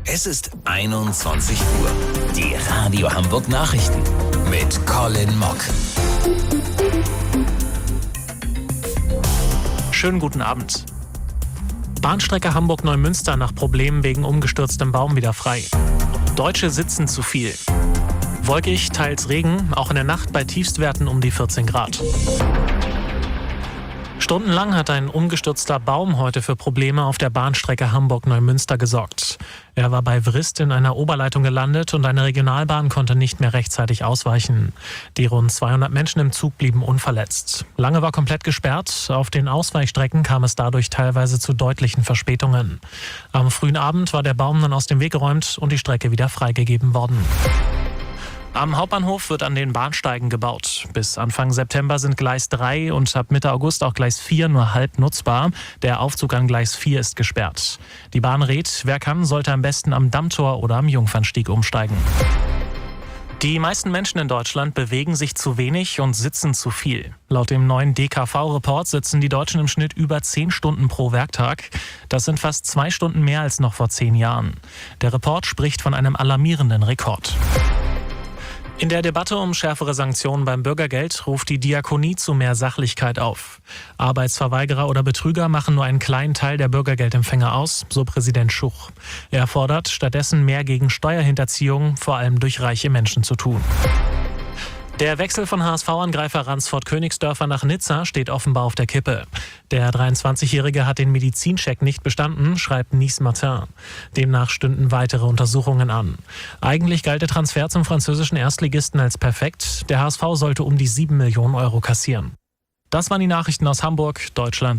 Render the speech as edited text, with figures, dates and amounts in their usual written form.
Es ist 21 Uhr. Die Radio Hamburg Nachrichten mit Colin Mock. Schönen guten Abend. Bahnstrecke Hamburg-Neumünster nach Problemen wegen umgestürztem Baum wieder frei. Deutsche sitzen zu viel. Wolkig, teils Regen, auch in der Nacht bei Tiefstwerten um die 14 Grad. Stundenlang hat ein umgestürzter Baum heute für Probleme auf der Bahnstrecke Hamburg-Neumünster gesorgt. Er war bei Wrist in einer Oberleitung gelandet und eine Regionalbahn konnte nicht mehr rechtzeitig ausweichen. Die rund 200 Menschen im Zug blieben unverletzt. Lange war komplett gesperrt. Auf den Ausweichstrecken kam es dadurch teilweise zu deutlichen Verspätungen. Am frühen Abend war der Baum dann aus dem Weg geräumt und die Strecke wieder freigegeben worden. Am Hauptbahnhof wird an den Bahnsteigen gebaut. Bis Anfang September sind Gleis 3 und ab Mitte August auch Gleis 4 nur halb nutzbar. Der Aufzug an Gleis 4 ist gesperrt. Die Bahn rät, wer kann, sollte am besten am Dammtor oder am Jungfernstieg umsteigen. Die meisten Menschen in Deutschland bewegen sich zu wenig und sitzen zu viel. Laut dem neuen DKV-Report sitzen die Deutschen im Schnitt über 10 Stunden pro Werktag. Das sind fast 2 Stunden mehr als noch vor 10 Jahren. Der Report spricht von einem alarmierenden Rekord. In der Debatte um schärfere Sanktionen beim Bürgergeld ruft die Diakonie zu mehr Sachlichkeit auf. Arbeitsverweigerer oder Betrüger machen nur einen kleinen Teil der Bürgergeldempfänger aus, so Präsident Schuch. Er fordert, stattdessen mehr gegen Steuerhinterziehung, vor allem durch reiche Menschen, zu tun. Der Wechsel von HSV-Angreifer Ransford Königsdörfer nach Nizza steht offenbar auf der Kippe. Der 23-Jährige hat den Medizincheck nicht bestanden, schreibt Nice Matin. Demnach stünden weitere Untersuchungen an. Eigentlich galt der Transfer zum französischen Erstligisten als perfekt. Der HSV sollte um die 7 Millionen Euro kassieren. Das waren die Nachrichten aus Hamburg, Deutschland